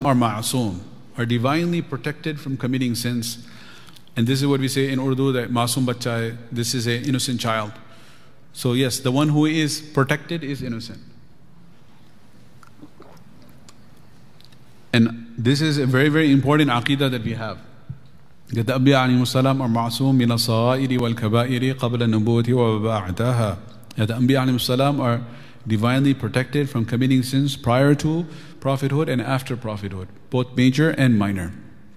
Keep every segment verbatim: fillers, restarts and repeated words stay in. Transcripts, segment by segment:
are ma'soom, are divinely protected from committing sins. And this is what we say in Urdu, that masoom bachcha hai, this is an innocent child. So yes, the one who is protected is innocent. And this is a very, very important aqidah that we have. That the Anbiya alayhimu salam are ma'soom min as-sagha'iri wal kaba'iri qabla nubuwwati wa ba'daha. That the Anbiya alayhimu salam are divinely protected from committing sins prior to prophethood and after prophethood, both major and minor.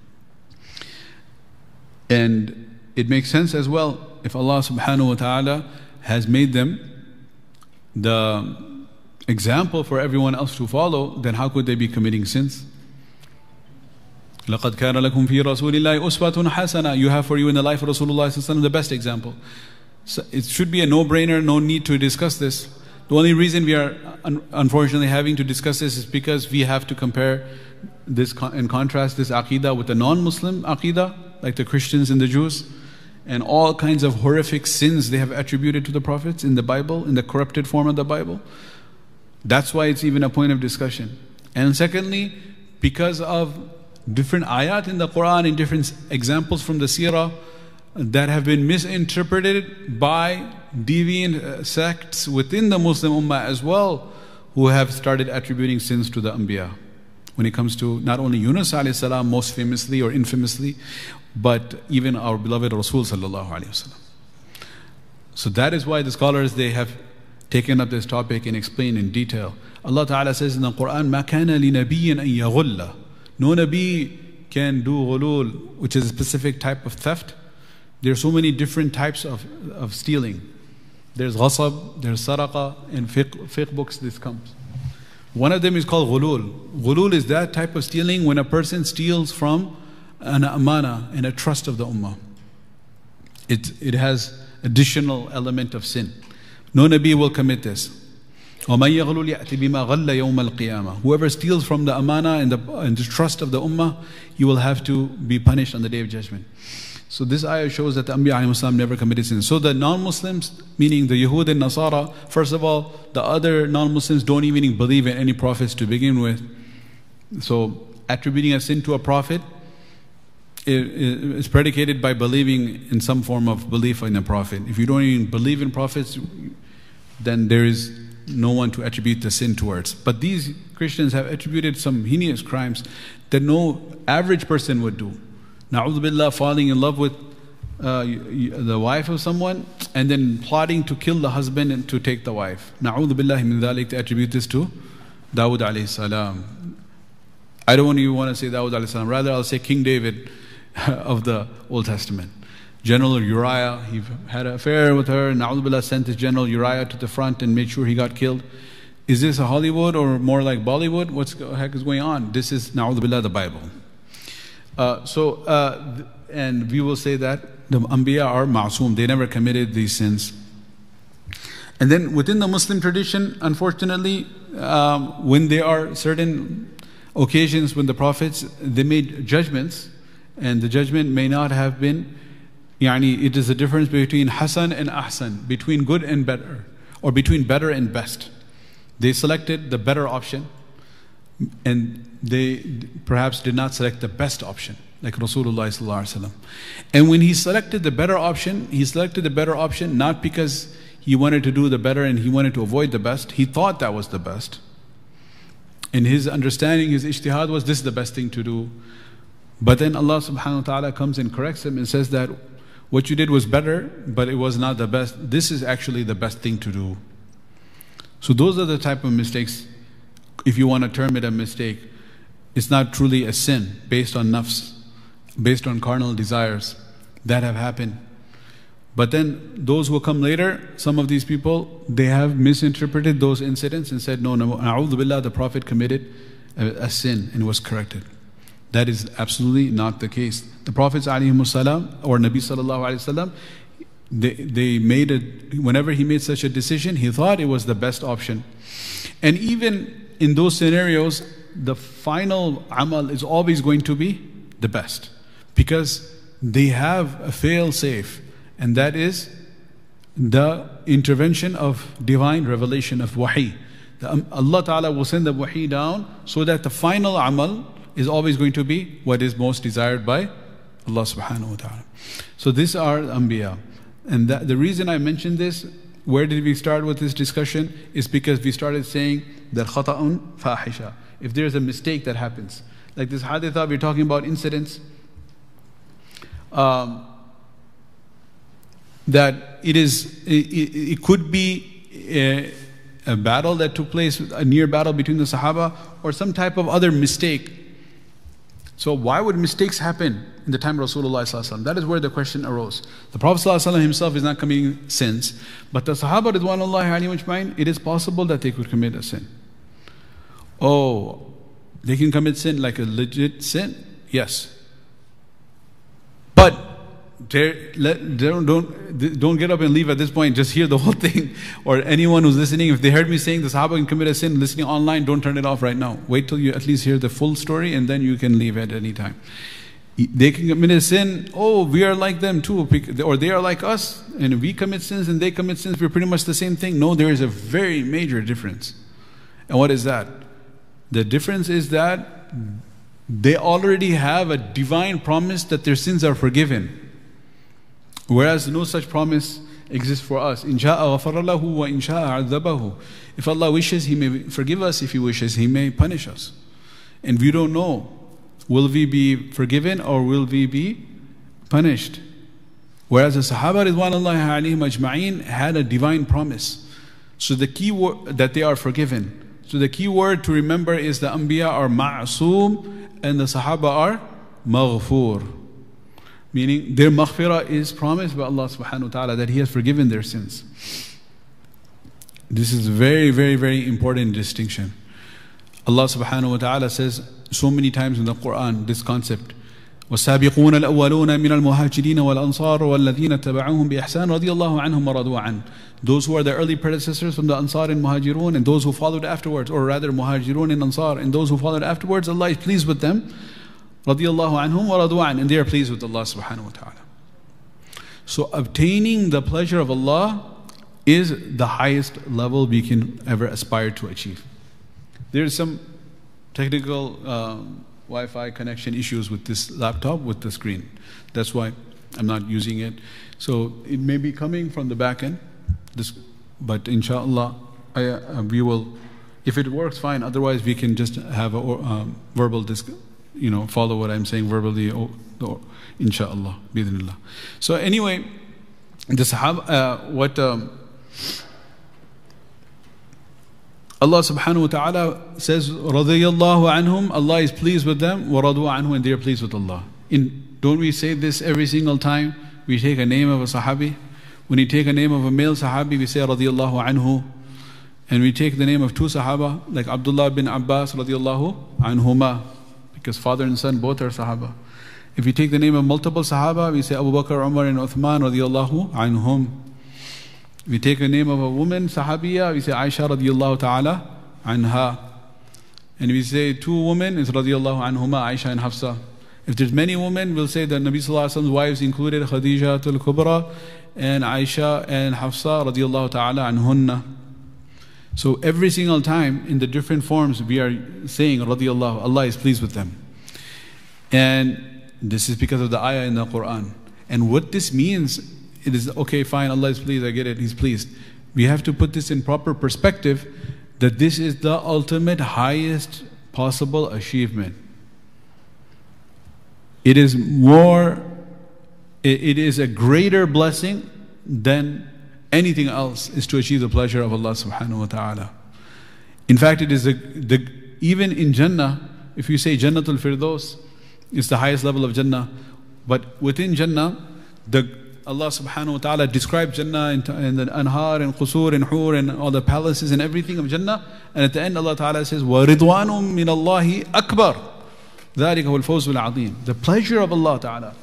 And it makes sense as well, if Allah subhanahu wa ta'ala has made them the example for everyone else to follow, then how could they be committing sins? لَقَدْ كَانَ لَكُمْ فِي رَسُولِ اللَّهِ أُسْوَةٌ حَسَنَةٌ. You have for you in the life of Rasulullah the best example. So it should be a no-brainer, no need to discuss this. The only reason we are un unfortunately having to discuss this is because we have to compare this con and contrast this aqidah with the non-Muslim aqidah, like the Christians and the Jews, and all kinds of horrific sins they have attributed to the prophets in the Bible, in the corrupted form of the Bible. That's why it's even a point of discussion. And secondly, because of different ayat in the Quran and different examples from the seerah that have been misinterpreted by deviant sects within the Muslim ummah as well, who have started attributing sins to the Anbiya. When it comes to not only Yunus alayhi salam most famously or infamously, but even our beloved Rasul sallallahu alayhi wasallam. So that is why the scholars, they have taken up this topic and explained in detail. Allah Ta'ala says in the Quran, مَا كَانَ لِنَبِيٍّ أَن يَغُلَّ. No Nabi can do ghulul, which is a specific type of theft. There are so many different types of, of stealing. There's ghasab, there's saraqa, in fiqh, fiqh books this comes. One of them is called ghulul. Ghulul is that type of stealing when a person steals from an amana and a trust of the ummah. It, it has additional element of sin. No Nabi will commit this. وَمَنْ يَغْلُلْ يَأْتِ بِمَا غَلَّ يَوْمَ الْقِيَامَةِ. Whoever steals from the amana and the, and the trust of the ummah, he will have to be punished on the Day of Judgment. So this ayah shows that the Anbiya alayhimu salam never committed sin. So the non-Muslims, meaning the Yahud and Nasara, first of all, the other non-Muslims don't even believe in any prophets to begin with. So attributing a sin to a prophet is predicated by believing in some form of belief in a prophet. If you don't even believe in prophets, then there is no one to attribute the sin towards. But these Christians have attributed some heinous crimes that no average person would do. Na'udhu billah, falling in love with uh, the wife of someone and then plotting to kill the husband and to take the wife. Na'udhu billahi min dhalik, to attribute this to Dawud alayhi salam. I don't even want to say Dawud alayhi salam, rather I'll say King David of the Old Testament. General Uriah, he had an affair with her, and Na'udhu billah sent his General Uriah to the front and made sure he got killed. Is this a Hollywood or more like Bollywood? What the heck is going on? This is Na'udhu billah, the Bible. Uh, so, uh, th and we will say that the Anbiya are ma'soom, they never committed these sins. And then within the Muslim tradition, unfortunately, um, when there are certain occasions when the prophets, they made judgments, and the judgment may not have been, yani it is a difference between Hasan and Ahsan, between good and better, or between better and best. They selected the better option, and they perhaps did not select the best option, like Rasulullah sallallahu alaihi wasallam. And when he selected the better option, he selected the better option not because he wanted to do the better and he wanted to avoid the best. He thought that was the best. In his understanding, his ijtihad was this is the best thing to do. But then Allah subhanahu wa ta'ala comes and corrects him and says that what you did was better, but it was not the best. This is actually the best thing to do. So those are the type of mistakes, if you want to term it a mistake. It's not truly a sin based on nafs, based on carnal desires that have happened. But then those who come later, some of these people, they have misinterpreted those incidents and said, no, no, na'udhu billah, the Prophet committed a, a sin and was corrected. That is absolutely not the case. The Prophets alayhimu salam, or Nabi sallallahu alayhi wasallam, they, they made it, whenever he made such a decision, he thought it was the best option. And even in those scenarios, the final amal is always going to be the best, because they have a fail-safe, and that is the intervention of divine revelation of wahi. The, um, Allah Ta'ala will send the wahi down so that the final amal is always going to be what is most desired by Allah subhanahu wa ta'ala. So these are Anbiya. And that, the reason I mentioned this, where did we start with this discussion, is because we started saying that khata'un fahisha. If there's a mistake that happens, like this haditha, we're talking about incidents, um, that it is, it, it, it could be a, a battle that took place, a near battle between the Sahaba, or some type of other mistake. So why would mistakes happen in the time of Rasulullah sallallahu alaihi wasallam? That is where the question arose. The Prophet sallallahu alaihi wasallam himself is not committing sins, but the Sahaba ridwanullahi alayhim ajma'in, it is possible that they could commit a sin. Oh, they can commit sin like a legit sin? Yes. But Let, don't, don't, don't get up and leave at this point. Just hear the whole thing. Or anyone who's listening, if they heard me saying the Sahaba can commit a sin, listening online, don't turn it off right now. Wait till you at least hear the full story, and then you can leave at any time. They can commit a sin. Oh, we are like them too. Or they are like us, and we commit sins and they commit sins. We're pretty much the same thing. No, there is a very major difference. And what is that? The difference is that they already have a divine promise that their sins are forgiven. Whereas no such promise exists for us. إِنْ شَاءَ غَفَرَ لَهُ وَإِنْ شَاءَ عَذَّبَهُ. If Allah wishes, He may forgive us. If He wishes, He may punish us. And we don't know, will we be forgiven or will we be punished? Whereas the Sahaba ridwanullahi alayhim ajma'in had a divine promise. So the key word that they are forgiven. So the key word to remember is the Anbiya are ma'asum and the Sahaba are maghfur. Meaning their maghfirah is promised by Allah subhanahu wa ta'ala, that He has forgiven their sins. This is a very, very, very important distinction. Allah subhanahu wa ta'ala says so many times in the Quran this concept. وَالسَّابِقُونَ الْأَوَّلُونَ مِنَ الْمُهَاجِرِينَ وَالْأَنصَارِ وَالَّذِينَ اتَّبَعُوهُمْ بِإِحْسَانٍ رَضِيَ اللَّهُ عَنْهُمْ وَرَضُوا عَنْهُ. Those who are the early predecessors from the Ansar and Muhajirun, and those who followed afterwards, or rather Muhajirun and Ansar, and those who followed afterwards, Allah is pleased with them. Radiyallahu anhum wa radu an, and they are pleased with Allah subhanahu wa ta'ala. So obtaining the pleasure of Allah is the highest level we can ever aspire to achieve. There is some technical um, Wi-Fi connection issues with this laptop, with the screen. That's why I'm not using it. So it may be coming from the back end, this, but inshallah, I, uh, we will, if it works fine, otherwise we can just have a um, verbal discussion. You know, follow what I'm saying verbally, or, or inshallah, bidhnillah. So anyway, the Sahaba, uh, what um, Allah subhanahu wa ta'ala says, radiyallahu anhum, Allah is pleased with them, wa radu anhu, and they are pleased with Allah. In, don't we say this every single time we take a name of a Sahabi? When you take a name of a male Sahabi, we say radiyallahu anhu. And we take the name of two Sahaba, like Abdullah bin Abbas radiyallahu anhuma, because father and son both are Sahaba. If we take the name of multiple Sahaba, we say Abu Bakr, Umar and Uthman radiyallahu anhum. If we take the name of a woman Sahabiya, we say Aisha radiyallahu ta'ala anha. And if we say two women, it's radiyallahu anhuma, Aisha and Hafsa. If there's many women, we'll say that Nabi sallallahu alaihi wasallam's wives included Khadija al-Kubra and Aisha and Hafsa radiyallahu ta'ala anhunna. So every single time in the different forms we are saying radiyallahu, Allah is pleased with them. And this is because of the ayah in the Quran. And what this means, it is okay, fine, Allah is pleased, I get it, He's pleased. We have to put this in proper perspective, that this is the ultimate highest possible achievement. It is more, it is a greater blessing than anything else is to achieve the pleasure of Allah subhanahu wa ta'ala. In fact, it is the, the even in Jannah, if you say Jannatul Firdaus, it's the highest level of Jannah. But within Jannah, the Allah subhanahu wa ta'ala describes Jannah and, and the anhar and qusur and hur and all the palaces and everything of Jannah. And at the end Allah ta'ala says, وَرِضْوَانٌ مِّنَ اللَّهِ أَكْبَرُ ذَلِكَ هُوَ الْفَوْزُ الْعَظِيمُ. The pleasure of Allah ta'ala.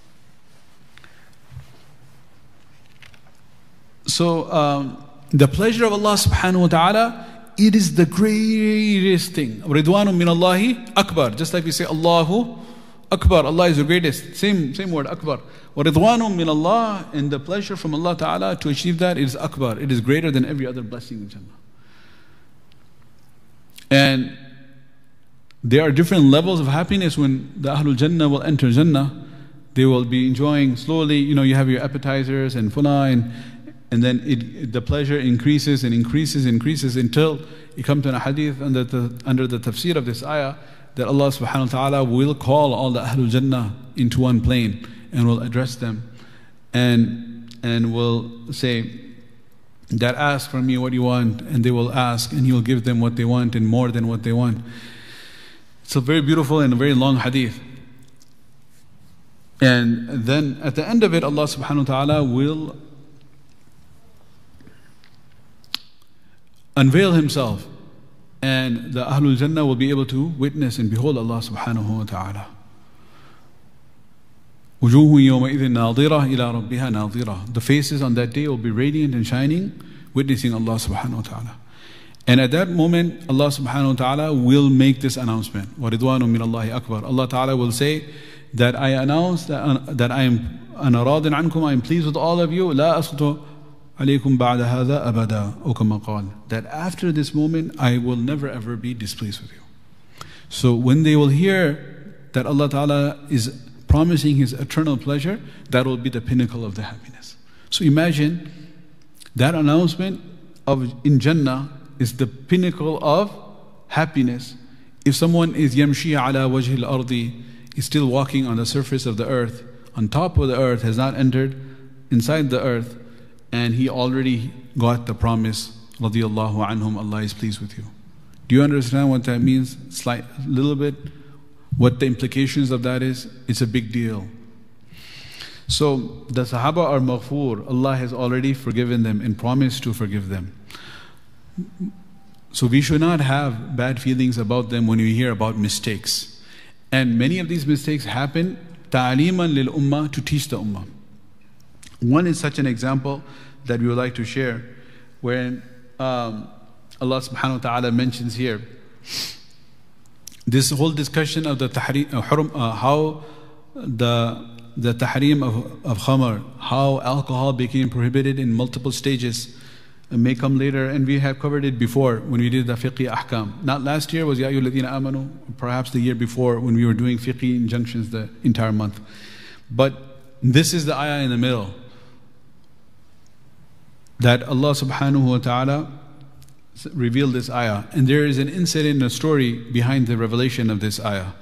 So um, the pleasure of Allah subhanahu wa ta'ala, it is the greatest thing. Ridwanun min Allahi akbar. Just like we say Allahu Akbar, Allah is the greatest. Same, same word, Akbar. Ridwanun min Allah, and the pleasure from Allah ta'ala to achieve that is Akbar. It is greater than every other blessing in Jannah. And there are different levels of happiness when the Ahlul Jannah will enter Jannah. They will be enjoying slowly, you know, you have your appetizers and fula, and, and then it, the pleasure increases and increases and increases until you come to a hadith under the, under the tafsir of this ayah that Allah subhanahu wa ta'ala will call all the Ahlul Jannah into one plane and will address them and, and will say that ask from me what you want, and they will ask and He will give them what they want and more than what they want. It's a very beautiful and a very long hadith. And then at the end of it, Allah subhanahu wa ta'ala will unveil Himself, and the Ahlul Jannah will be able to witness and behold Allah subhanahu wa ta'ala. وُجُوهٌ يَوْمَئِذٍ نَاظِرَةٌ إِلَىٰ رَبِّهَا نَاظِرَةٌ. The faces on that day will be radiant and shining, witnessing Allah subhanahu wa ta'ala. And at that moment, Allah subhanahu wa ta'ala will make this announcement. وَرِضْوَانٌ مِّنَ اللَّهِ أَكْبَرُ. Allah ta'ala will say that I announce that, uh, that I am أَنَا رَاضٍ عَنْكُمْ, I am pleased with all of you. لَا أَسْخُطُ عَلَيْكُمْ بَعْدَ هَذَا أَبَدًا أو كما قال. That after this moment, I will never ever be displeased with you. So when they will hear that Allah ta'ala is promising His eternal pleasure, that will be the pinnacle of the happiness. So imagine that announcement of in Jannah is the pinnacle of happiness. If someone is yamshi ala wajhi al-ardi, is still walking on the surface of the earth, on top of the earth, has not entered inside the earth, and he already got the promise, radiyallahu anhum, Allah is pleased with you. Do you understand what that means? Slight, little bit. What the implications of that is? It's a big deal. So the Sahaba are maghfoor. Allah has already forgiven them and promised to forgive them. So we should not have bad feelings about them when we hear about mistakes. And many of these mistakes happen ta'aliman lil ummah, to teach the ummah. One is such an example that we would like to share, wherein um, Allah subhanahu wa ta'ala mentions here this whole discussion of the tahrim, uh, hurum, uh, how the the tahrim of, of khamar, how alcohol became prohibited in multiple stages, uh, may come later, and we have covered it before when we did the fiqh ahkam. Not last year, was Ya ayyuhalladhina amanu, perhaps the year before when we were doing fiqh injunctions the entire month. But this is the ayah in the middle, that Allah subhanahu wa ta'ala revealed this ayah. And there is an incident, a story behind the revelation of this ayah.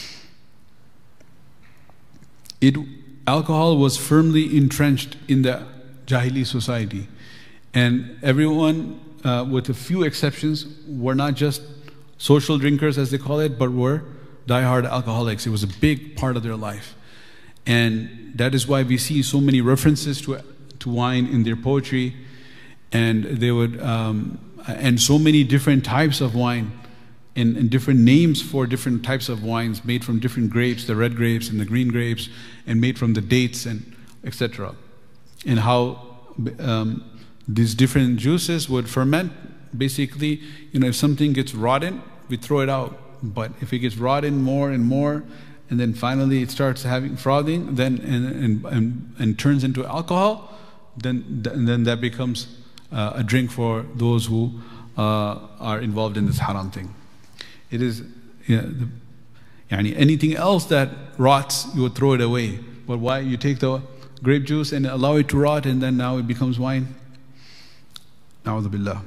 It, alcohol was firmly entrenched in the Jahili society. And everyone, uh, with a few exceptions, were not just social drinkers as they call it, but were diehard alcoholics. It was a big part of their life. And that is why we see so many references to, to wine in their poetry. And they would, um, and so many different types of wine, and, and different names for different types of wines made from different grapes, the red grapes and the green grapes, and made from the dates and et cetera. And how um, these different juices would ferment. Basically, you know, if something gets rotten, we throw it out. But if it gets rotten more and more, and then finally it starts having frothing, then and and and, and turns into alcohol, then then that becomes uh, a drink for those who uh, are involved in this haram thing. It is, yeah, the, yani anything else that rots, you would throw it away. But why you take the grape juice and allow it to rot, and then now it becomes wine? Na'udhu billah.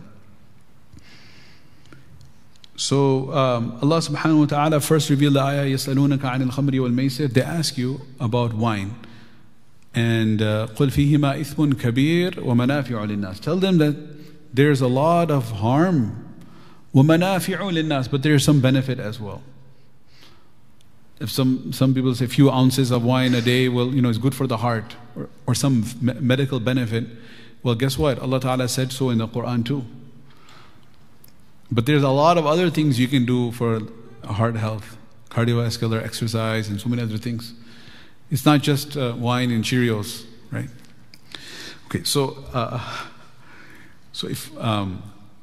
So um, Allah subhanahu wa ta'ala first revealed the ayah, يَسْأَلُونَكَ عَنِ الْخَمْرِ وَالْمَيْسِرِ. They ask you about wine. And uh, قُلْ فِيهِمَا إِثْمٌ كَبِيرٌ وَمَنَافِعُ لِلنَّاسِ. Tell them that there's a lot of harm, وَمَنَافِعُ لِلنَّاسِ, but there's some benefit as well. If some, some people say a few ounces of wine a day, well, you know, it's good for the heart, or, or some me medical benefit. Well, guess what? Allah Ta'ala said so in the Quran too. But there's a lot of other things you can do for heart health, cardiovascular exercise, and so many other things. It's not just uh, wine and Cheerios, right? Okay, so uh, so if um,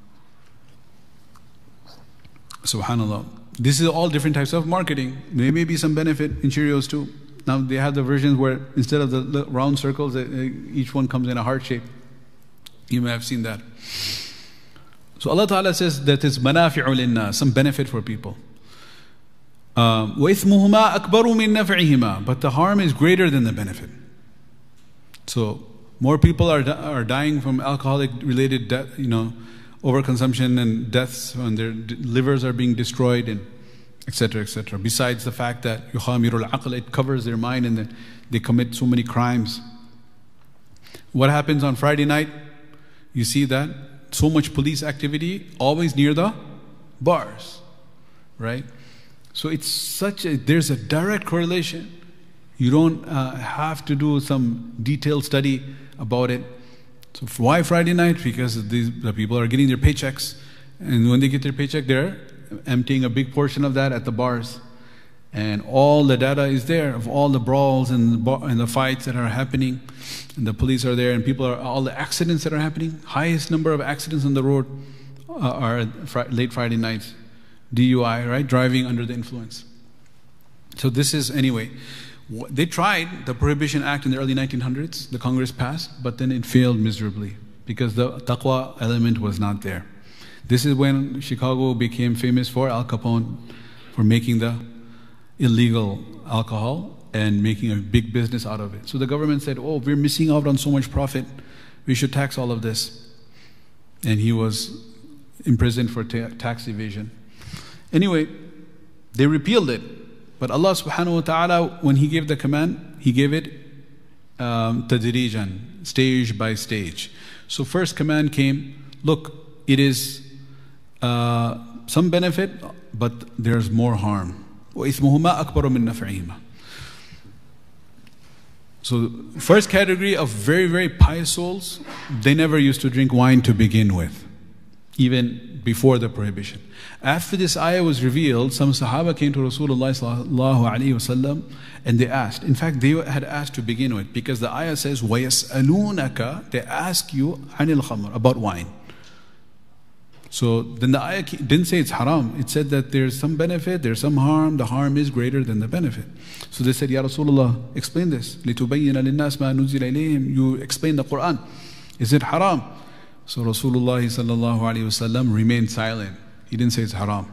subhanallah, this is all different types of marketing. There may be some benefit in Cheerios too. Now they have the versions where instead of the round circles, each one comes in a heart shape. You may have seen that. So Allah Ta'ala says that it's manafi'u linnas, some benefit for people. Um, وَإِثْمُهُمَا أَكْبَرُ مِن نَفْعِهِمَا. But the harm is greater than the benefit. So more people are are dying from alcoholic-related, you know, overconsumption and deaths, when their livers are being destroyed, and et cetera, et cetera. Besides the fact that يُخَامِرُ الْعَقْلِ, it covers their mind, and then they commit so many crimes. What happens on Friday night? You see that so much police activity always near the bars, right? So it's such a, there's a direct correlation. You don't uh, have to do some detailed study about it. So why Friday night? Because these, the people are getting their paychecks, and when they get their paycheck, they're emptying a big portion of that at the bars. And all the data is there of all the brawls and the, bar, and the fights that are happening. And the police are there, and people are, all the accidents that are happening. Highest number of accidents on the road uh, are fr late Friday nights. D U I, right? Driving under the influence. So this is, anyway, they tried the Prohibition Act in the early nineteen hundreds, the Congress passed, but then it failed miserably because the taqwa element was not there. This is when Chicago became famous for Al Capone, for making the illegal alcohol and making a big business out of it. So the government said, oh, we're missing out on so much profit, we should tax all of this. And he was imprisoned for ta tax evasion. Anyway, they repealed it. But Allah subhanahu wa ta'ala, when He gave the command, He gave it um, tadrijan, stage by stage. So first command came, look, it is uh, some benefit, but there's more harm. وَإِثْمُهُمَا أَكْبَرُ مِن نَفْعِهِمَا. So first category of very, very pious souls, they never used to drink wine to begin with, even before the prohibition. After this ayah was revealed, some Sahaba came to Rasulullah sallallahu alaihi wasallam and they asked. In fact, they had asked to begin with, because the ayah says, وَيَسْأَلُونَكَ, they ask you عَنِ الْخَمْرِ, about wine. So then the ayah didn't say it's haram. It said that there's some benefit, there's some harm. The harm is greater than the benefit. So they said, Ya Rasulullah, explain this. لِتُبَيِّنَ لِلنَّاسِ مَا نُزِّلَ إِلَيْهِمْ. You explain the Quran. Is it haram? So Rasulullah sallallahu alaihi wasallam remained silent. He didn't say it's haram.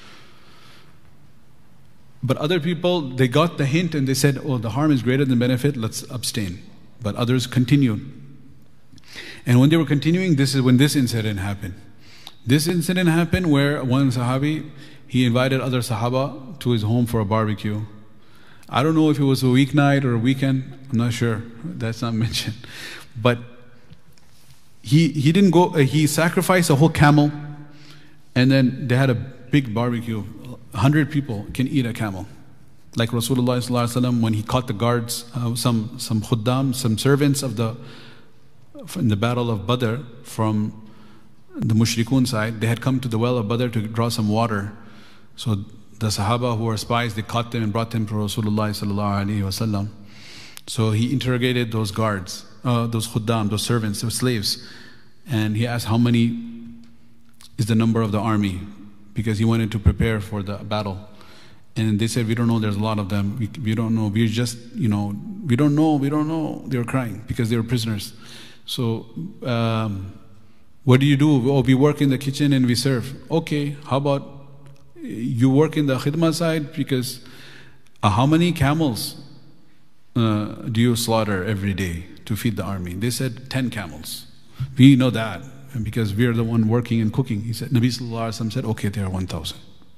But other people, they got the hint and they said, oh, the harm is greater than benefit, let's abstain. But others continued. And when they were continuing, this is when this incident happened. This incident happened where one Sahabi, he invited other Sahaba to his home for a barbecue. I don't know if it was a weeknight or a weekend, I'm not sure, that's not mentioned. But he, he didn't go, uh, he sacrificed a whole camel, and then they had a big barbecue. A hundred people can eat a camel. Like Rasulullah sallallahu alaihi wasallam, when he caught the guards, uh, some, some khuddam, some servants of the, in the battle of Badr from the mushrikun side, they had come to the well of Badr to draw some water. So the Sahaba who were spies, they caught them and brought them to Rasulullah sallallahu alaihi wasallam. So he interrogated those guards, uh, those khuddam, those servants, those slaves, and he asked how many is the number of the army, because he wanted to prepare for the battle. And they said, we don't know, there's a lot of them, we, we don't know, we're just, you know, we don't know, we don't know. They were crying because they were prisoners. So um, what do you do? Oh, we work in the kitchen and we serve. Okay, how about you work in the khidmah side? Because uh, how many camels uh, do you slaughter every day to feed the army? They said ten camels. We know that, and because we're the one working and cooking. He said, Nabi sallallahu alaihi wasallam said, okay, there are one thousand.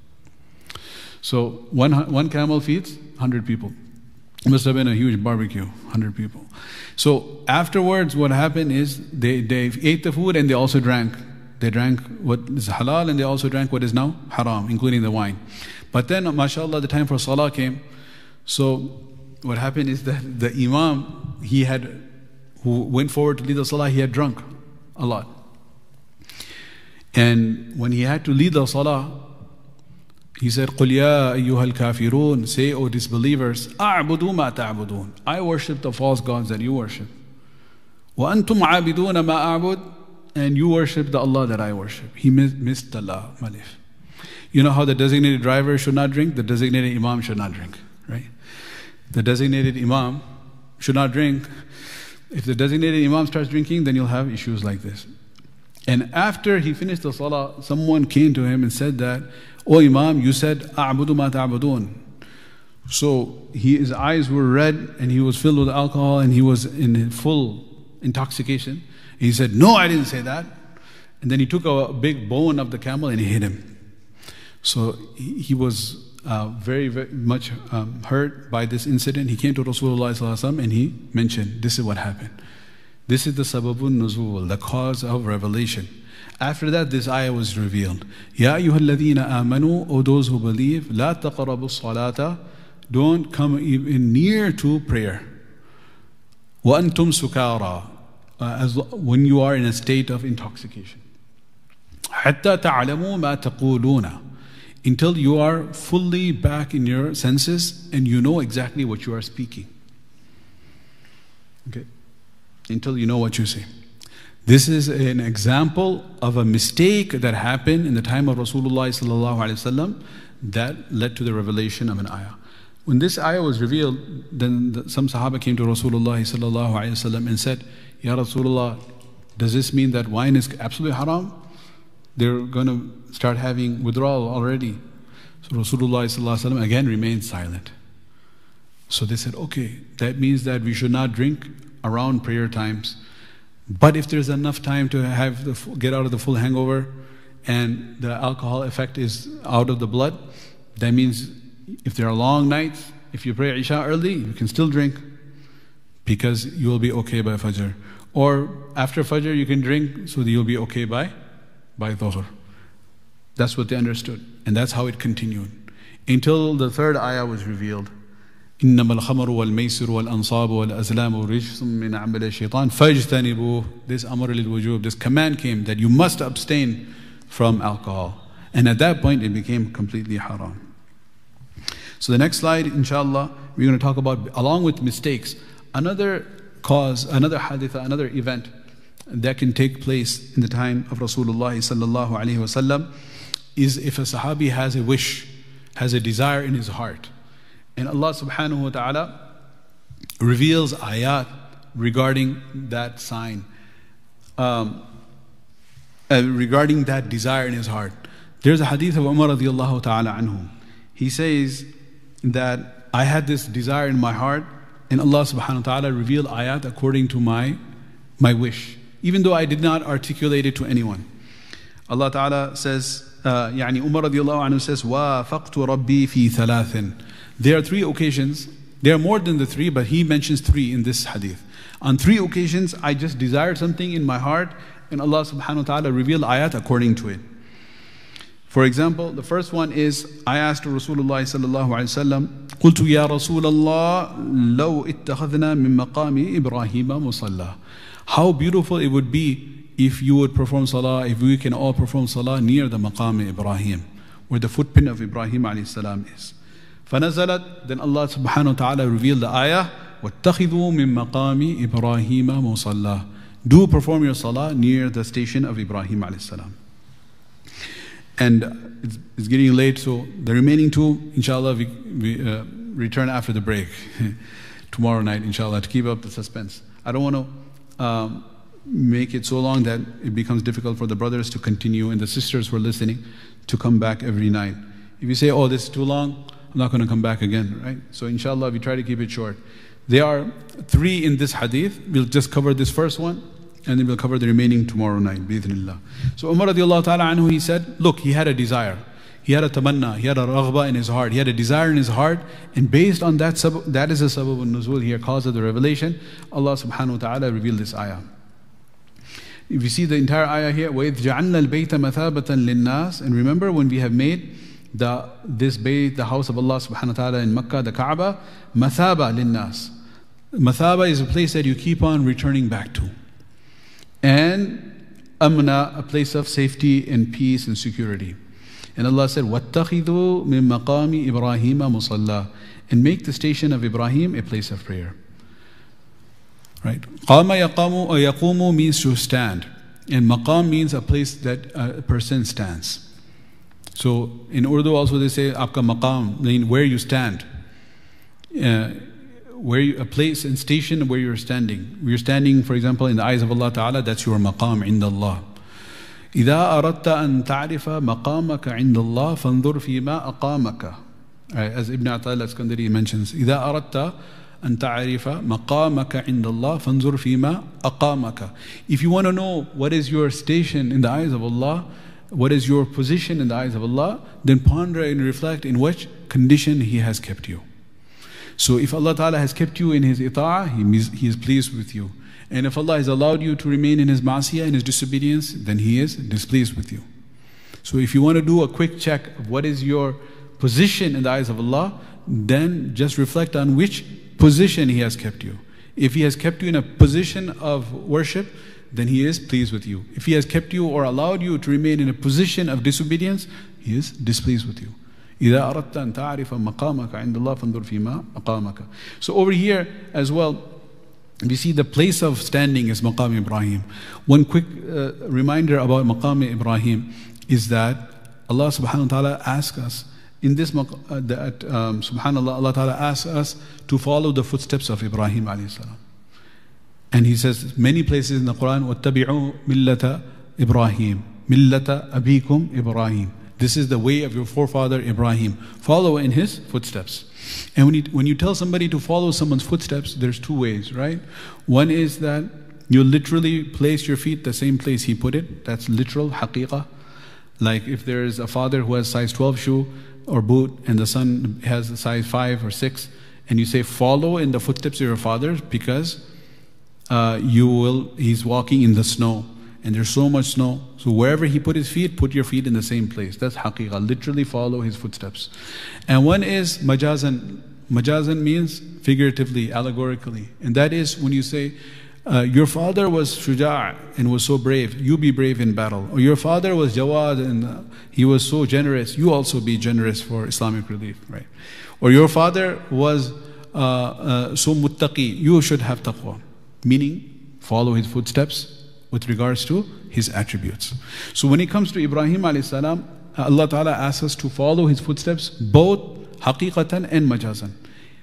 So one, one camel feeds one hundred people. It must have been a huge barbecue, one hundred people. So afterwards, what happened is they, they ate the food and they also drank. They drank what is halal and they also drank what is now haram, including the wine. But then, mashallah, the time for salah came. So what happened is that the imam, he had, who went forward to lead the salah, he had drunk a lot. And when he had to lead the salah, he said, قُلْ يَا أَيُّهَا الْكَافِرُونَ, say, O disbelievers, أَعْبُدُوا مَا تَعْبُدُونَ, I worship the false gods that you worship. وَأَنْتُمْ عَابِدُونَ مَا أَعْبُدُ, and you worship the Allah that I worship. He missed Allah, malif. You know how the designated driver should not drink? The designated imam should not drink, right? The designated imam should not drink. If the designated imam starts drinking, then you'll have issues like this. And after he finished the salah, someone came to him and said that, "O Imam, you said, A'budu ma ta'budun." So he, his eyes were red and he was filled with alcohol and he was in full intoxication. He said, "No, I didn't say that." And then he took a big bone of the camel and he hit him. So he, he was uh, very, very much um, hurt by this incident. He came to Rasulullah sallallahu alaihi wasallam and he mentioned, this is what happened. This is the sababun nuzul, the cause of revelation. After that, this ayah was revealed. Ya ayyuhalladhina amanu, O those who believe, la taqrabu salata, don't come even near to prayer. Wa antum sukara, as when you are in a state of intoxication. Hatta ta'lamu ma taquluna, until you are fully back in your senses and you know exactly what you are speaking. Okay, until you know what you say. This is an example of a mistake that happened in the time of Rasulullah sallallahu alaihi wasallam that led to the revelation of an ayah. When this ayah was revealed, then the, some Sahaba came to Rasulullah sallallahu alaihi wasallam and said, "Ya Rasulullah, does this mean that wine is absolutely haram? They're going to start having withdrawal already." So Rasulullah sallallahu alaihi wasallam again remained silent. So they said, "Okay, that means that we should not drink around prayer times. But if there's enough time to have the, get out of the full hangover and the alcohol effect is out of the blood, that means if there are long nights, if you pray Isha early, you can still drink because you will be okay by Fajr. Or after Fajr you can drink so that you'll be okay by, by Dhuhr." That's what they understood. And that's how it continued. Until the third ayah was revealed. إنما الخمر والميسر والأنصاب والأزلام رجس من عمل الشيطان فاجتنبوه. This amr lil-wujub, this command came that you must abstain from alcohol. And at that point it became completely haram. So the next slide, inshallah, we're going to talk about, along with mistakes, another cause, another haditha, another event that can take place in the time of Rasulullah sallallahu alaihi wasallam is if a sahabi has a wish, has a desire in his heart. And Allah subhanahu wa ta'ala reveals ayat regarding that sign, um, uh, regarding that desire in his heart. There's a hadith of Umar radiallahu ta'ala anhu. He says that I had this desire in my heart and Allah subhanahu wa ta'ala revealed ayat according to my, my wish, even though I did not articulate it to anyone. Allah ta'ala says, uh, يعني Umar radiallahu anhu says, وَافَقْتُ رَبِّي فِي ثَلَاثٍ. There are three occasions, there are more than the three, but he mentions three in this hadith. On three occasions, I just desired something in my heart and Allah subhanahu wa ta'ala revealed ayat according to it. For example, the first one is, I asked Rasulullah sallallahu alayhi wa sallam, قُلْتُ يَا رَسُولَ اللَّهِ لَوْ اتَّخَذْنَا مِن مَقَامِ إِبْرَاهِيمَ مُصَلَّى. How beautiful it would be if you would perform salah, if we can all perform salah near the maqam Ibrahim, where the footprint of Ibrahim alayhi salam is. فنزلت, then Allah subhanahu wa ta'ala revealed the ayah, وَاتَّخِذُوا مِن مَقَامِ إِبْرَاهِيمَ مُصَلَّى. Do perform your salah near the station of Ibrahim alayhi salam. And it's, it's getting late, so the remaining two, inshallah, we, we uh, return after the break. Tomorrow night, inshallah, to keep up the suspense. I don't want to um, make it so long that it becomes difficult for the brothers to continue and the sisters who are listening to come back every night. If you say, oh, this is too long, I'm not going to come back again, right? So inshallah, we try to keep it short. There are three in this hadith. We'll just cover this first one, and then we'll cover the remaining tomorrow night, bi-idhnillah. So Umar radiallahu ta'ala anhu, he said, look, he had a desire. He had a tamanna, he had a raghba in his heart. He had a desire in his heart, and based on that, sabab, that is a sabab al-nuzul here, cause of the revelation, Allah subhanahu wa ta'ala revealed this ayah. If you see the entire ayah here, وَإِذْ جَعَلْنَا الْبَيْتَ مَثَابَةً لِلنَّاسِ. And remember when we have made the this bayt, the house of Allah subhanahu wa ta'ala in Makkah, the Kaaba, mathaba linnas. Mathaba is a place that you keep on returning back to. And amna, a place of safety and peace and security. And Allah said, وَاتَّخِذُوا مِن مَقَامِ إِبْرَاهِيمَ مُصَلَّى. And make the station of Ibrahim a place of prayer. Right? قَامَ يَقَامُ or يَقُومُ means to stand. And maqam means a place that a person stands. So in Urdu also they say aapka maqam, meaning where you stand, uh, where you, a place and station where you're standing. You're standing, for example, in the eyes of Allah Ta'ala, that's your maqam inda Allah. إذا أردت أن تعرف مقامك عند الله فانظر فيما أقامك. Right, as Ibn Ata'illah Iskandari mentions, إذا أردت أن تعرف مقامك عند الله فانظر فيما أقامك. If you want to know what is your station in the eyes of Allah, what is your position in the eyes of Allah, then ponder and reflect in which condition He has kept you. So if Allah Ta'ala has kept you in His ita'ah, he, he is pleased with you. And if Allah has allowed you to remain in His ma'asiyah, in His disobedience, then He is displeased with you. So if you want to do a quick check of what is your position in the eyes of Allah, then just reflect on which position He has kept you. If He has kept you in a position of worship, then He is pleased with you. If He has kept you or allowed you to remain in a position of disobedience, He is displeased with you. إِذَا أَرَدْتَ أَن تَعْرِفَ مَقَامَكَ عِنْدَ اللَّهِ فَانْظُرْ فِي مَا أَقَامَكَ. So over here as well, we see the place of standing is Maqam Ibrahim. One quick uh, reminder about Maqam Ibrahim is that Allah subhanahu wa ta'ala asks us, in this uh, that um, subhanallah, Allah ta'ala asks us to follow the footsteps of Ibrahim alayhi salam. And He says many places in the Quran, وَاتَّبِعُوا مِلَّةَ إِبْرَاهِيمِ مِلَّةَ أَبِيكُمْ إِبْرَاهِيمِ. This is the way of your forefather Ibrahim. Follow in his footsteps. And when you, when you tell somebody to follow someone's footsteps, there's two ways, right? One is that you literally place your feet the same place he put it. That's literal, haqiqah. Like if there is a father who has size twelve shoe or boot and the son has a size five or six, and you say follow in the footsteps of your father because uh, you will, he's walking in the snow. And there's so much snow. So wherever he put his feet, put your feet in the same place. That's haqiqah. Literally follow his footsteps. And one is majazan. Majazan means figuratively, allegorically. And that is when you say, uh, your father was shuja' and was so brave, you be brave in battle. Or your father was jawad and uh, he was so generous, you also be generous for Islamic relief, right? Or your father was uh, uh, so muttaqi, you should have taqwa. Meaning, follow his footsteps with regards to his attributes. So when it comes to Ibrahim alayhi salam, Allah Ta'ala asks us to follow his footsteps both haqiqatan and majazan.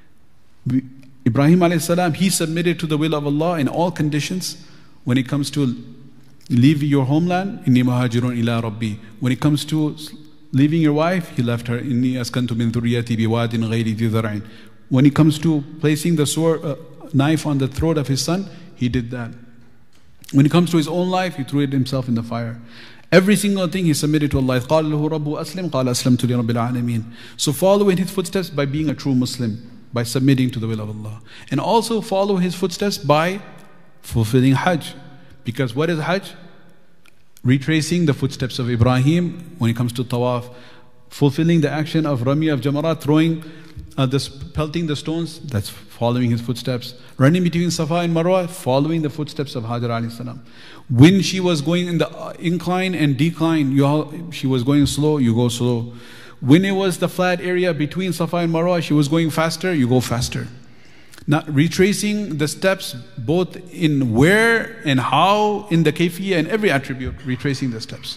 Ibrahim alayhi salam, he submitted to the will of Allah in all conditions. When it comes to leave your homeland, inni muhajirun ila rabbi. When it comes to leaving your wife, he left her, inni askantu min dhurriyyati biwadin ghayri dhi dhar'in. When it comes to placing the sword, uh, knife on the throat of his son, he did that. When it comes to his own life, he threw it himself in the fire. Every single thing he submitted to Allah. قَالَ لَهُ رَبُّ أَسْلِمْ قَالَ أَسْلَمْتُ لِرَبِّ الْعَالَمِينَ. So follow in his footsteps by being a true Muslim, by submitting to the will of Allah. And also follow his footsteps by fulfilling Hajj. Because what is Hajj? Retracing the footsteps of Ibrahim when it comes to Tawaf. Fulfilling the action of Rami of Jamarat, throwing, uh, the, pelting the stones, that's following his footsteps. Running between Safa and Marwa, following the footsteps of Hajar alayhi salam. When she was going in the incline and decline, you all, she was going slow, you go slow. When it was the flat area between Safa and Marwa, she was going faster, you go faster. Now retracing the steps both in where and how, in the kayfiyya and every attribute, retracing the steps.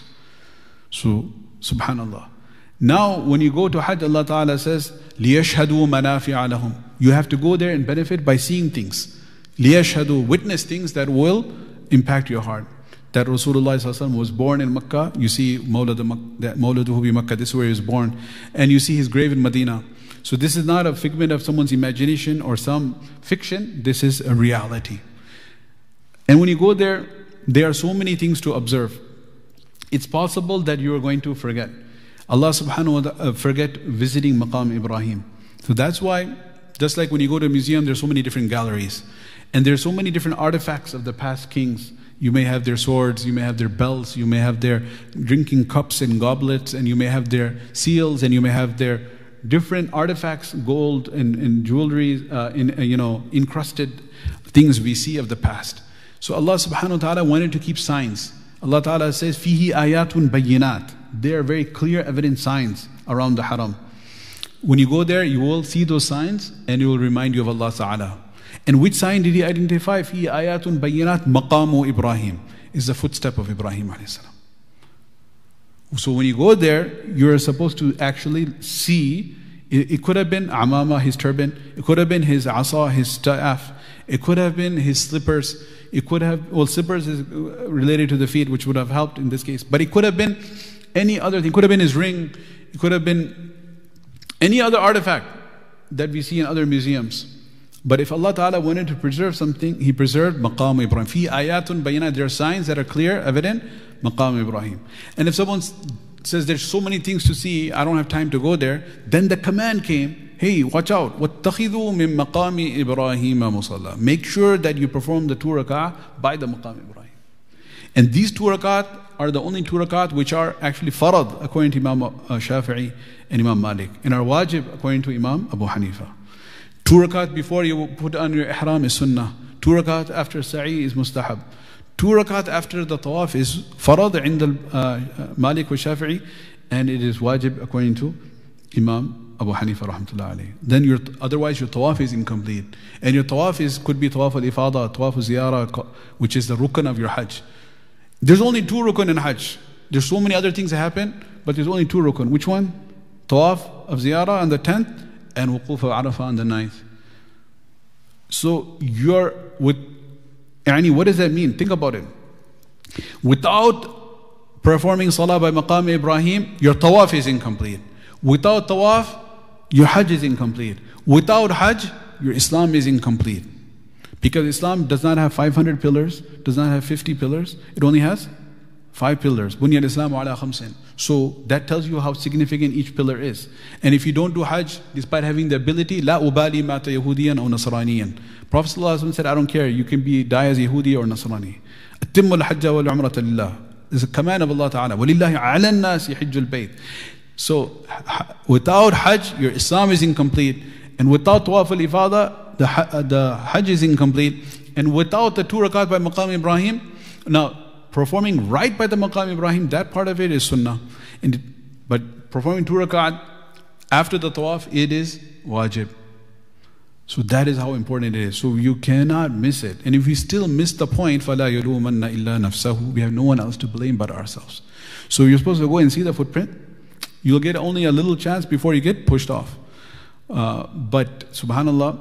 So, subhanallah. Now, when you go to Hajj, Allah Ta'ala says, لِيَشْهَدُوا مَنَافِعَ لَهُمْ. You have to go there and benefit by seeing things. لِيَشْهَدُوا, witness things that will impact your heart. That Rasulullah was born in Makkah. You see Mawladuhu bi Makkah, this is where he was born. And you see his grave in Medina. So this is not a figment of someone's imagination or some fiction. This is a reality. And when you go there, there are so many things to observe. It's possible that you are going to forget. Allah subhanahu wa ta'ala, uh, forget visiting Maqam Ibrahim. So that's why, just like when you go to a museum, there's so many different galleries. And there's so many different artifacts of the past kings. You may have their swords, you may have their belts, you may have their drinking cups and goblets, and you may have their seals, and you may have their different artifacts, gold and, and jewelry, uh, in, uh, you know, encrusted things we see of the past. So Allah subhanahu wa ta'ala wanted to keep signs. Allah Ta'ala says, Fihi ayatun bayyinat. There are very clear evident signs around the haram. When you go there, you will see those signs and it will remind you of Allah Ta'ala. And which sign did he identify? Fihi ayatun bayyinat maqamu Ibrahim. Is the footstep of Ibrahim alayhi salam. So when you go there, you're supposed to actually see, it, it could have been amama, his turban, it could have been his asa, his staff, It could have been his slippers. It could have, well, slippers is related to the feet, which would have helped in this case. But it could have been any other thing. It could have been his ring. It could have been any other artifact that we see in other museums. But if Allah Ta'ala wanted to preserve something, He preserved Maqam Ibrahim. Fi ayatun bayinat, there are signs that are clear, evident, Maqam Ibrahim. And if someone says there's so many things to see, I don't have time to go there, then the command came, hey, watch out. وَاتَّخِذُوا مِن مَقَامِ إِبْرَاهِيمَ مُصَلَّى. Make sure that you perform the two rak'ah by the Maqam Ibrahim. And these two rakat are the only two rakat which are actually farad according to Imam uh, Shafi'i and Imam Malik, and are wajib according to Imam Abu Hanifa. Two rakat before you put on your ihram is sunnah. Two rakat after sa'i is mustahab. Two rakat after the tawaf is farad in the uh, Malik wa Shafi'i, and it is wajib according to Imam Abu Hanifa rahmatullah alayhi. Then your, otherwise your tawaf is incomplete. And your tawaf is, could be tawaf al-ifada, tawaf al-ziyara, which is the rukn of your hajj. There's only two rukn in hajj. There's so many other things that happen, but there's only two rukn. Which one? Tawaf of ziyara on the tenth, and wuquf of Arafah on the ninth. So you're with, yani, what does that mean? Think about it. Without performing salah by maqam Ibrahim, your tawaf is incomplete. Without tawaf, your hajj is incomplete. Without hajj, your Islam is incomplete. Because Islam does not have five hundred pillars, does not have fifty pillars, it only has five pillars. Bunya al-Islam ala khamsin. So that tells you how significant each pillar is. And if you don't do hajj, despite having the ability, la ubali mata yahudiyan or nasraniyan. Prophet ﷺ said, I don't care, you can be die as Yahudi or Nasrani. Atimmu al-hajja wal-umrata lillah. This is a command of Allah Ta'ala. وَلِلَّهِ عَلَى النَّاسِ حِجُّ الْبَيْتِ. So without hajj, your Islam is incomplete. And without tawaf al-ifada, the, the hajj is incomplete. And without the two rakat by maqam Ibrahim, now performing right by the maqam Ibrahim, that part of it is sunnah. And, but performing two rakat after the tawaf, it is wajib. So that is how important it is. So you cannot miss it. And if we still miss the point, فَلَا يَلُومَنَّ إِلَّا نَفْسَهُ, we have no one else to blame but ourselves. So you're supposed to go and see the footprint. You'll get only a little chance before you get pushed off. Uh, but subhanallah,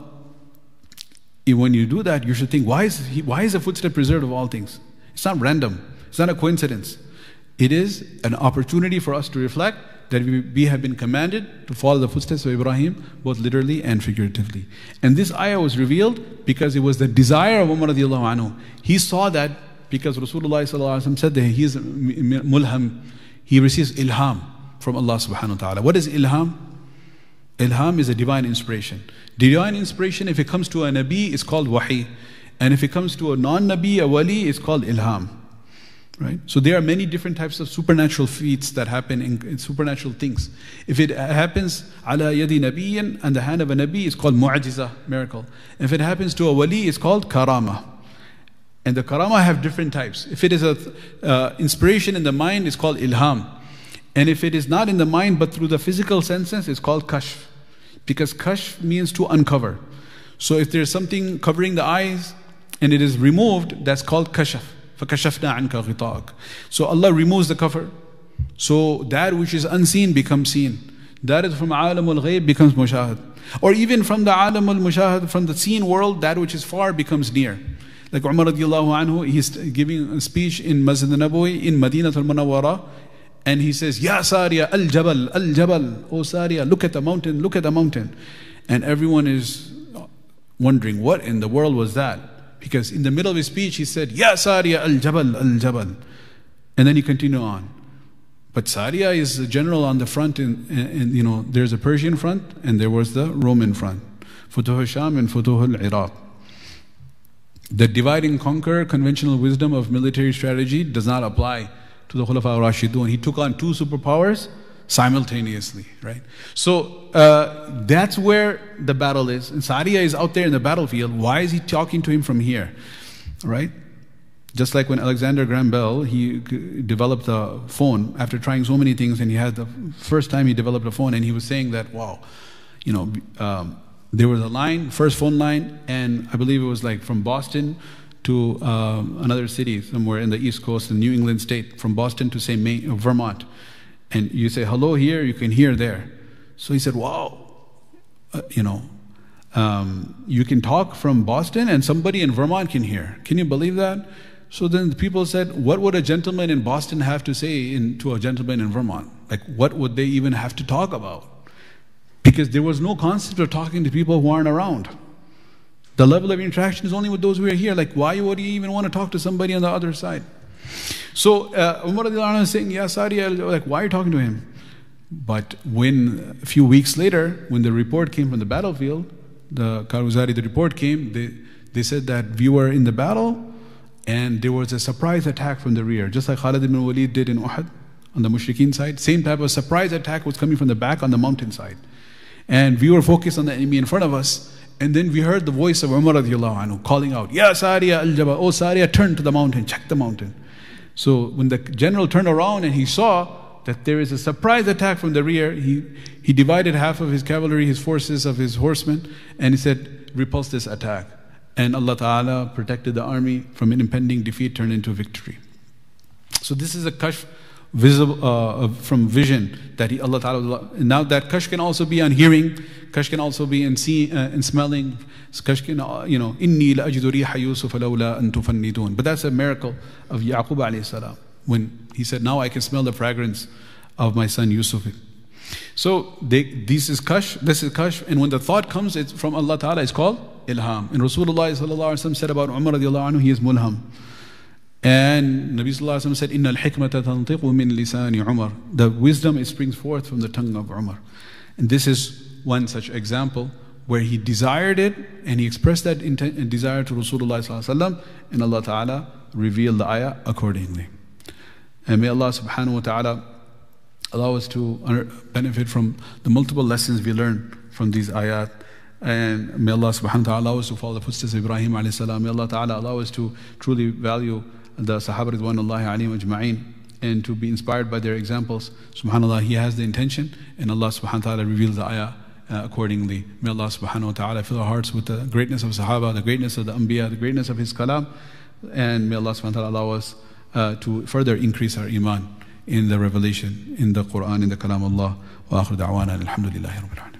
when you do that, you should think, why is, he, why is the footstep preserved of all things? It's not random. It's not a coincidence. It is an opportunity for us to reflect that we, we have been commanded to follow the footsteps of Ibrahim, both literally and figuratively. And this ayah was revealed because it was the desire of Umar radiallahu anhu. He saw that because Rasulullah sallallahu alaihi wasallam said that he is mulham, he receives ilham from Allah subhanahu wa ta'ala. What is ilham? Ilham is a divine inspiration. Divine inspiration, if it comes to a nabi, is called wahi. And if it comes to a non-nabi, a wali, it's called ilham. Right? So there are many different types of supernatural feats that happen in, in supernatural things. If it happens ala yadi nabiyyan, on the hand of a nabi, it's called mu'ajiza, miracle. If it happens to a wali, it's called karama. And the karama have different types. If it is a uh, inspiration in the mind, it's called ilham. And if it is not in the mind but through the physical senses, it's called kashf. Because kashf means to uncover. So if there's something covering the eyes and it is removed, that's called kashf. فَكَشَفْنَا عَنْكَ غِطَاءَكَ. So Allah removes the cover. So that which is unseen becomes seen. That is from alam al-ghayb becomes mushahad. Or even from the alam al-mushahad, from the seen world, that which is far becomes near. Like Umar radiallahu anhu, he's giving a speech in Masjid al-Nabawi in Madinah al-Munawwara, and he says, Ya Sariya, al-Jabal, al-Jabal, oh Sariya, look at the mountain, look at the mountain. And everyone is wondering, what in the world was that? Because in the middle of his speech, he said, Ya Sariya, al-Jabal, al-Jabal. And then he continued on. But Sariya is the general on the front, and, and you know, there's a Persian front, and there was the Roman front. Futuh al-Sham and Futuh al-Iraq. The divide and conquer conventional wisdom of military strategy does not apply to the Khulafa al-Rashidun. He took on two superpowers simultaneously, right? So uh, that's where the battle is. And Sariya is out there in the battlefield. Why is he talking to him from here, right? Just like when Alexander Graham Bell, he developed a phone after trying so many things, and he had the first time he developed a phone, and he was saying that, wow, you know, um, there was a line, first phone line, and I believe it was like from Boston to um, another city somewhere in the East Coast, in New England state, from Boston to say Maine, Vermont. And you say hello here, you can hear there. So he said, wow, uh, you know, um, you can talk from Boston and somebody in Vermont can hear. Can you believe that? So then the people said, what would a gentleman in Boston have to say in, to a gentleman in Vermont? Like, what would they even have to talk about? Because there was no concept of talking to people who aren't around. The level of interaction is only with those who are here. Like, why would you even want to talk to somebody on the other side? So uh, Umar radiallahu anhu is saying, Ya Sariya, like, why are you talking to him? But when, a few weeks later, when the report came from the battlefield, the Karuzari, the report came, they, they said that we were in the battle, and there was a surprise attack from the rear, just like Khalid ibn Walid did in Uhud on the Mushrikeen side. Same type of surprise attack was coming from the back on the mountainside. And we were focused on the enemy in front of us. And then we heard the voice of Umar radiallahu anhu calling out, Ya Sariya al-Jabal, oh Sariya, turn to the mountain, check the mountain. So when the general turned around and he saw that there is a surprise attack from the rear, he, he divided half of his cavalry, his forces of his horsemen, and he said, repulse this attack. And Allah Ta'ala protected the army from an impending defeat turned into victory. So this is a kashf visible uh, from vision that he, Allah Ta'ala, now that kashf can also be on hearing, kashf can also be in seeing, uh, in smelling, kashf can, uh, you know, inni la ajidu riha Yusuf lawla an tufannidun. But that's a miracle of Yaqub alayhi salam, when he said, now I can smell the fragrance of my son Yusuf. So they, this is kashf, this is kashf, and when the thought comes, it's from Allah Ta'ala, it's called ilham. And Rasulullah sallallahu alaihi wasallam said about Umar radiallahu anhu, he is mulham. And Nabi sallallahu alaihi wasallam said, Inna al-hikmata tantiqu min lisani Umar. The wisdom, it springs forth from the tongue of Umar. And this is one such example where he desired it, and he expressed that intent and desire to Rasulullah sallallahu alaihi wasallam, and Allah Ta'ala revealed the ayah accordingly. And may Allah subhanahu wa ta'ala allow us to benefit from the multiple lessons we learn from these ayat. And may Allah subhanahu wa ta'ala allow us to follow the footsteps of Ibrahim alayhi salam. May Allah ta'ala allow us to truly value the Sahaba ridwanullahi alayhim ajma'een, and to be inspired by their examples. SubhanAllah, he has the intention, and Allah subhanahu wa ta'ala reveals the ayah uh, accordingly. May Allah subhanahu wa ta'ala fill our hearts with the greatness of Sahaba, the greatness of the Anbiya, the greatness of His kalam. And may Allah subhanahu wa ta'ala allow us uh, to further increase our iman in the revelation, in the Quran, in the kalam Allah. Wa akhir da'wana alhamdulillahi rabbil alamin.